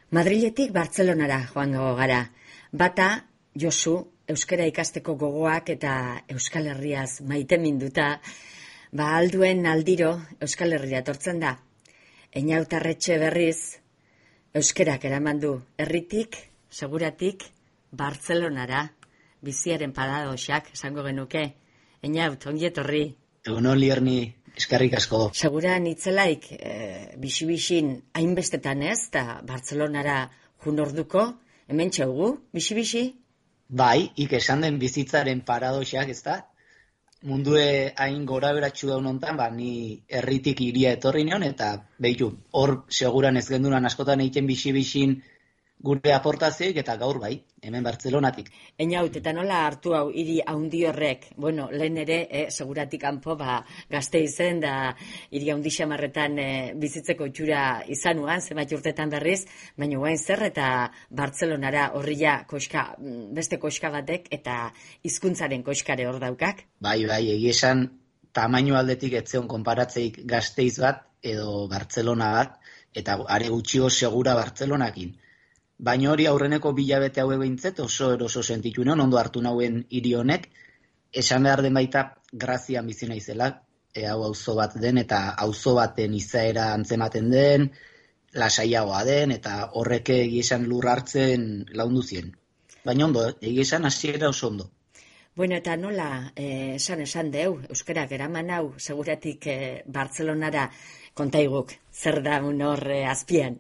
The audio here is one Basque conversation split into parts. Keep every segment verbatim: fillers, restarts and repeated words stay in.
Madriletik Bartzelonara joango gara. Bata, Josu, euskara ikasteko gogoak eta Euskal Herriaz maiteminduta, ba alduen aldiro Euskal Herria etortzen da. Einautarretxe berriz, euskerak eraman du herritik, seguratik, Bartzelonara, biziaren paradoxak esango genuke. Einaut, ongi etorri. Egunon Lierni, eskerrik asko. Seguran itzelaik, e, bixi-bixin hainbestetan ez, eta Bartzelonara jun orduko, hemen txaugu, bixi-bixi? Bai, ik esan den bizitzaren paradoxak, ez da? Mundue hain gora beratxu daun hontan, ba, ni herritik iria etorri nion, eta behitu, hor seguran ez gendunan askotan egiten bixi-bixin gure aportazioik, eta gaur bai, hemen Bartzelonatik. Einaut, eta nola hartu hau hiri haundi horrek, bueno, lehen ere, eh, seguratik kanpo, ba, gazte izen, da hiri haundi xamarretan eh, bizitzeko itxura izanuan, zenbait urtetan berriz, baina guain zer, eta Bartzelonara horria koska, beste koska batek, eta hizkuntzaren koskare hor daukak? Bai, bai, egia esan, tamaino aldetik etzeon konparatzeik Gasteiz bat, edo Bartzelona bat, eta are gutxio segura Bartzelonakin. Baina hori aurreneko bilabete haue behintzet oso eroso sentitu non, ondo hartu nauen hiri honek, esan behar den baita grazian bizi naizela, e, hau auzo bat den, eta auzo baten izaera antzematen den, lasaiagoa den, eta horreke egiesan lur hartzen laundu zien. Baina ondo, egiesan hasiera oso ondo. Bueno, eta nola, eh, esan esan deu, euskarak eraman hau, seguratik eh, Bartzelonara kontaiguk, zer da un hor eh, azpian?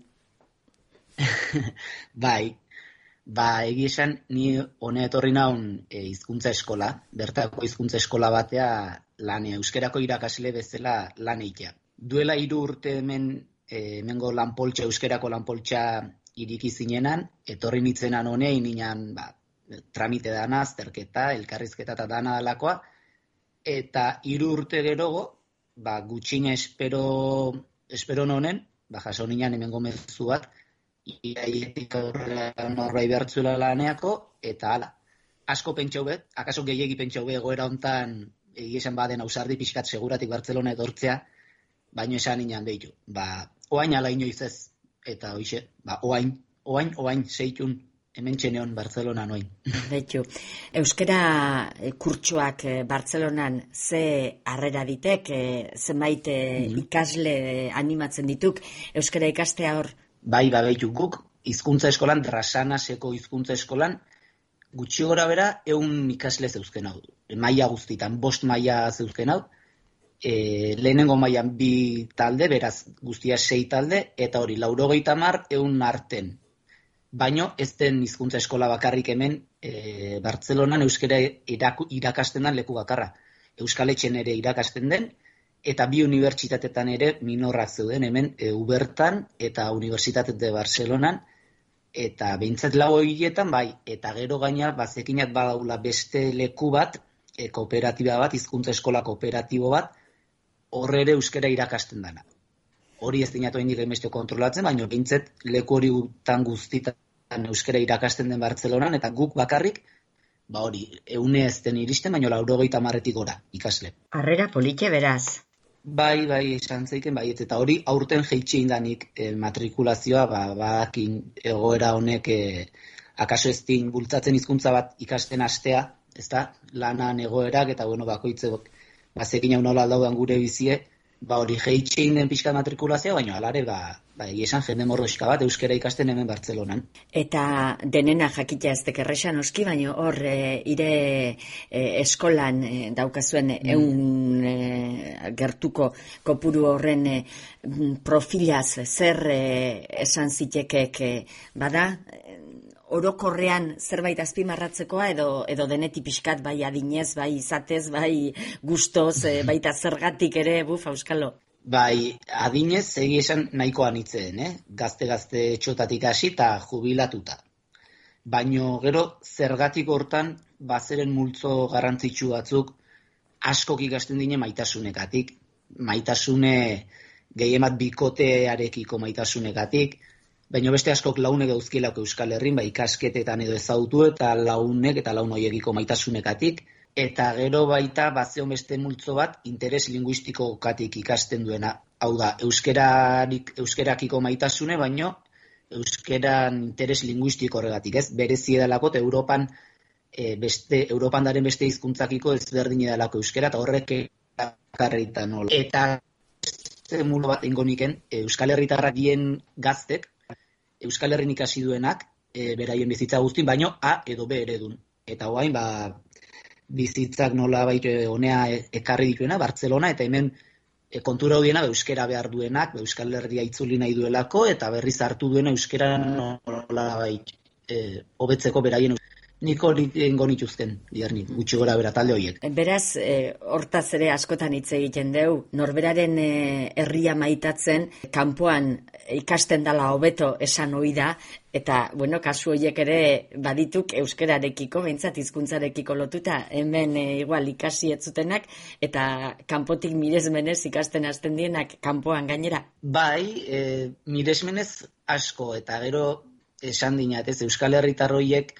Bai, ba, egia esan, ni hone etorri naun e, hizkuntza eskola, bertako hizkuntza eskola batea lan, euskerako irakasle bezala lan eitea. Duela hiru urte hemen, e, hemengo lanpoltxa, euskerako lanpoltxa iriki zinenan, etorri nitzenan honei ninan, ba, tramite dana, azterketa, elkarrizketa eta dana dalakoa, eta hiru urte gerogo, ba, gutxine espero, espero nonen, ba, jaso ninan hemengo mezu bat, iraietik aurrera norbai behartzuela laneako, eta hala, asko pentsau bet, akaso gehiegi pentsau bet egoera hontan egiesan baden ausardi pixkat seguratik Bartzelona etortzea, baino esan inan behitu. Ba, oain ala inoiz ez, eta hoixe, ba, oain, oain, oain, seitun, hemen txeneon Bartzelona noin. Behitu, euskera e, kurtsoak e, Bartzelonan ze harrera ditek, e, zenbait e, mm-hmm. ikasle animatzen dituk, euskera ikastea hor? Bai, ba, behitu, guk hizkuntza eskolan, Drasanaseko hizkuntza eskolan, gutxi gora bera, eun ikasle zeuzken hau. Maila guztitan, bost maila zeuzken hau. E, lehenengo mailan bi talde, beraz guztia sei talde, eta hori, laurogeita hamar eun arten. Baino, ez den hizkuntza eskola bakarrik hemen, e, Bartzelonan euskera iraku, irakasten den leku bakarra. Euskaletxen ere irakasten den, eta bi unibertsitatetan ere minorrak zeuden hemen, e, Ubertan eta Unibertsitate de Barcelonan, eta behintzat lau horietan, bai, eta gero gaina, bazekinat badaula beste leku bat, e, kooperatiba bat, hizkuntza eskola kooperatibo bat, horre ere euskera irakasten dana. Hori ez dinatu hendik emestio kontrolatzen, baina behintzat leku hori gutan guztitan euskera irakasten den Bartzelonan, eta guk bakarrik, ba hori, eune ez den iristen, baina laurogeita hamarretik gora ikasle. Harrera politxe beraz. Bai, bai, esan zeiken, bai, eta hori aurten jeitxe indanik e, matrikulazioa, ba, bakin egoera honek e, akaso ez din bultzatzen hizkuntza bat ikasten astea, ez da, lanan egoerak, eta bueno, bakoitze, bazekin hau nola aldaudan gure bizie, ba hori jeitxe inden pixka matrikulazioa, baina alare, ba, ba esan jende morroxka bat, euskera ikasten hemen Bartzelonan. Eta denena jakitea ez tekerrexan oski, baina hor e, ire e, eskolan e, daukazuen mm. eun e, gertuko kopuru horren e, profilaz zer e, esan zitekek e, bada, orokorrean zerbait azpimarratzekoa edo edo deneti pixkat bai adinez, bai izatez, bai gustoz, e, baita zergatik ere, buf, auskalo. Bai, adinez, egi esan nahikoa nitzen, eh? Gazte-gazte txotatik hasi eta jubilatuta. Baino gero, zergatik hortan, bazeren multzo garrantzitsu batzuk, askok ikasten dine maitasunekatik. Maitasune gehiemat bikotearekiko maitasunekatik, baina beste askok launek dauzkielako Euskal Herrin, ba, ikasketetan edo ezautu eta launek eta laun horiekiko maitasunekatik, eta gero baita bazeon beste multzo bat interes linguistikokatik ikasten duena. Hau da, euskerarik, euskarakiko maitasune, baino euskeran interes linguistiko horregatik, ez? Berezi edalako, eta Europan, e, beste, Europan daren beste hizkuntzakiko ezberdin edalako euskera, eta horrek ekarrita nola. Eta beste mulo bat ingoniken, Euskal Herritarrak dien gaztek, Euskal Herrin ikasi duenak, e, beraien bizitza guztin, baino A edo B eredun. Eta hoain, ba, bizitzak nola baitu honea ekarri dituena, Bartzelona, eta hemen e, kontura hodiena euskera behar duenak, Euskal Herria itzuli nahi duelako, eta berriz hartu duena euskera nola bait, e, hobetzeko beraien nik hori ingo nituzken, diarnik, gutxi gora bera talde horiek. Beraz, e, hortaz ere askotan hitz egiten deu, norberaren e, herria maitatzen, kanpoan ikasten dala hobeto esan ohi da, eta, bueno, kasu horiek ere badituk euskerarekiko, behintzat hizkuntzarekiko lotuta, hemen e, igual ikasi ez zutenak, eta kanpotik miresmenez ikasten hasten dienak kanpoan gainera. Bai, e, miresmenez asko, eta gero esan dinat, ez, Euskal Herritarroiek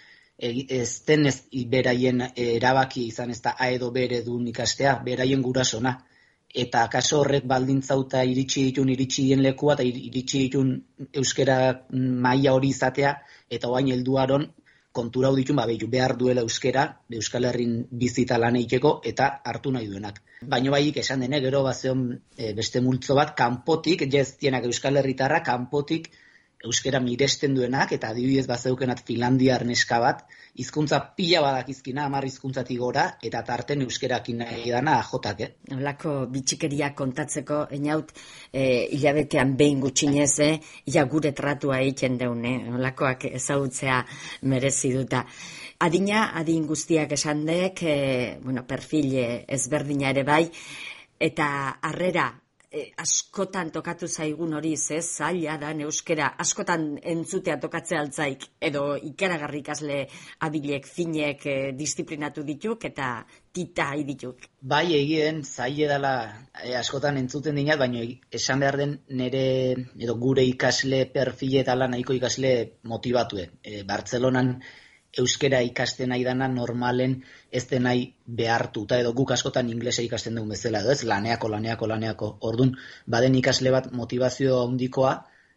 ez den ez beraien erabaki izan ez da A edo B eredun ikastea, beraien gurasona. Eta kaso horrek baldintzauta iritsi ditun iritsi lekua eta iritsi ditun euskera maila hori izatea, eta oain helduaron kontura hau ditun, ba, behar duela euskera, Euskal Herrin bizita lan egiteko, eta hartu nahi duenak. Baina baik esan dene, gero bazeon e, beste multzo bat, kanpotik, jaztienak Euskal Herritarra, kanpotik euskera miresten duenak, eta adibidez bazeukenat Finlandiar neska bat, hizkuntza pila badakizkina, hamar hizkuntzatik gora, eta tarten euskerakin nahi dana ajotak, eh? Olako bitxikeria kontatzeko, eniaut, e, hilabetean behin gutxinez, eh? Ia gure tratua egiten deune, olakoak ezagutzea merezi duta. Adina, adin guztiak esan dek, e, bueno, perfil ezberdina ere bai, eta harrera, E, askotan tokatu zaigun hori, ez, zaila da, euskera, askotan entzutea tokatzea altzaik, edo ikaragarri ikasle abilek, finek, e, disiplinatu dituk, eta tita dituk. Bai, egien, zaila dela, e, askotan entzuten dinat, baina esan behar den nire, edo gure ikasle perfiletala nahiko ikasle motibatue. E, Bartzelonan euskera ikasten nahi dana normalen ez denai behartuta, edo guk askotan inglesa ikasten dugun bezala, edo ez, laneako, laneako, laneako. Ordun, baden ikasle bat motivazio handikoa,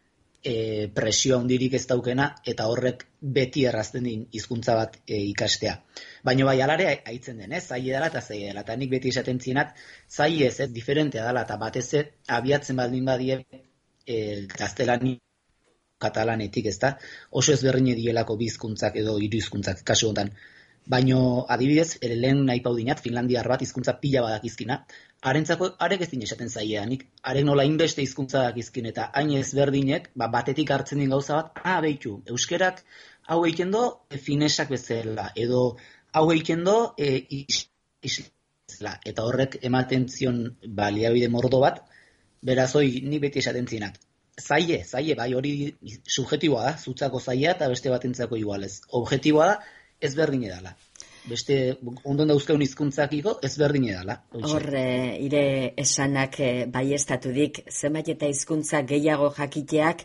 e, presio handirik ez daukena, eta horrek beti errazten din hizkuntza bat e, ikastea. Baina bai, alare haitzen den, ez, zaila dela eta zaila dela, eta nik beti esaten zienat, zaila ez, ez, diferentea dela, eta batez ez, abiatzen baldin badie e, gaztelani katalanetik, ezta, oso ezberdin dielako bi hizkuntzak edo hiru hizkuntzak kasu honetan. Baino adibidez, ere lehen nahi paudinat, Finlandiar bat hizkuntza pila badakizkina, harentzako arek ez din esaten zaileanik, arek nola inbeste hizkuntza dakizkin eta hain ezberdinek, ba, batetik hartzen din gauza bat, ah, behitu, euskerak hau egiten do, e, finesak bezala, edo hau egiten do, e, is, is, bezala, eta horrek ematen zion baliabide mordo bat, beraz hoi ni beti esaten zinat. Zaie, zaie, bai hori subjetiboa da, zutzako zaia eta beste batentzako igualez. Objetiboa da, ezberdin edala. Beste, ondon dauzkeun hizkuntzakiko ezberdin edala. Hor, e, ire esanak e, bai estatudik, zenbait eta hizkuntza gehiago jakiteak,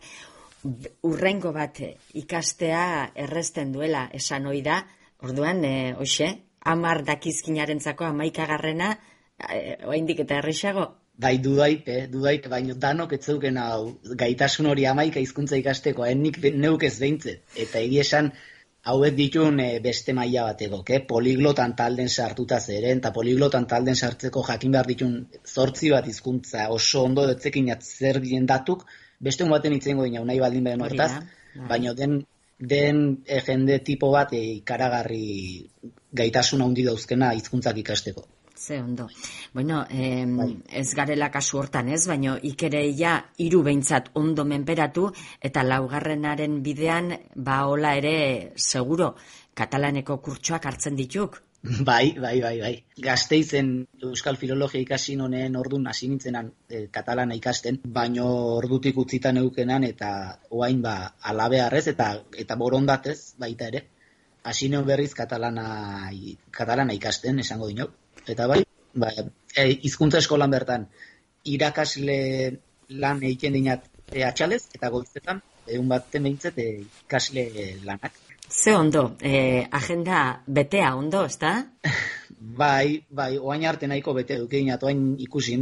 urrengo bat ikastea erresten duela esan ohi da, orduan, e, hoxe, hamar dakizkinarentzako hamaikagarrena, e, oraindik eta errexago. Bai, dudaik, eh, dudaik, baina danok ez zeuken hau gaitasun hori hamaika hizkuntza ikasteko, eh, nik neuk ez behintzet. Eta egia esan, hauek ditun e, beste maila bateko, eh? Poliglotan talden sartuta zeren, eta poliglotan talden sartzeko jakin behar ditun zortzi bat hizkuntza oso ondo dutzekin zer dien datuk, beste un baten itzengo dina, nahi baldin behar hortaz, baina den, den e, jende tipo bat e, ikaragarri gaitasun handi dauzkena hizkuntzak ikasteko. Ze ondo. Bueno, eh, ez garela kasu hortan ez, baina ikereia hiru behintzat ondo menperatu eta laugarrenaren bidean ba hola ere seguro katalaneko kurtsoak hartzen dituk. Bai, bai, bai, bai. Gasteizen euskal filologia ikasi nonen ordun hasi nintzenan e, katalana ikasten, baino ordutik utzita neukenan eta orain ba alabearrez eta eta borondatez baita ere. Hasi neu berriz katalana katalana ikasten, esango dinok. Eta bai, ba, e, hizkuntza eskolan bertan irakasle lan egiten dinat e, atxalez, eta goizetan, egun baten behintzet e, ikasle lanak. Ze ondo, e, agenda betea ondo, ezta? bai, bai, oain arte nahiko bete duke dinat, oain ikusi behar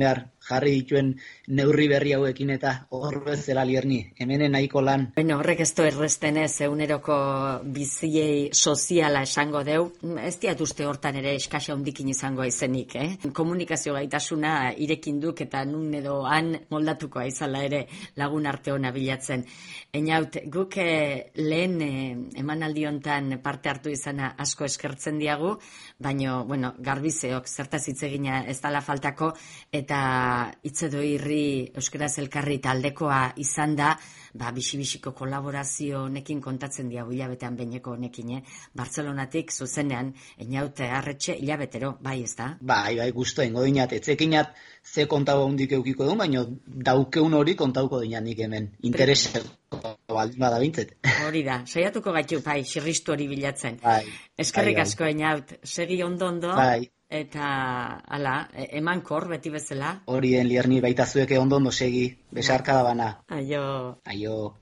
jarri dituen neurri berri hauekin eta hor bezala Lierni, hemenen nahiko lan. Bueno, horrek ez du errestenez, eguneroko biziei soziala esango deu, ez diat uste hortan ere eskasa hundikin izango izenik, eh? Komunikazio gaitasuna irekin duk eta nun edo han moldatuko aizala ere lagun arte hona bilatzen. Einaut, guk eh, lehen eh, emanaldi hontan parte hartu izana asko eskertzen diagu, baino, bueno, garbizeok zertaz hitz egina ez dala faltako, eta hitzedo irri euskaraz elkarri taldekoa izan da, ba, bisi-bisiko kolaborazio honekin kontatzen diagu hilabetean behineko honekin, eh? Bartzelonatik zuzenean, Einaute Arretxe hilabetero, bai ez da? Bai, bai, guztu ingo dinat, etzekinat ze kontago hundik eukiko duen, baina daukeun hori kontauko dinat nik hemen. Intereseko baldin bada bintzet. Hori da, saiatuko gaitu, bai, xirristu hori bilatzen. Bai, Eskerrik bai, bai. asko, Einaut, segi ondo-ondo, Bai. eta, ala, emankor beti bezala. Hori den Lierni baita zueke ondo ondo segi, besarka da bana. Aio. Aio.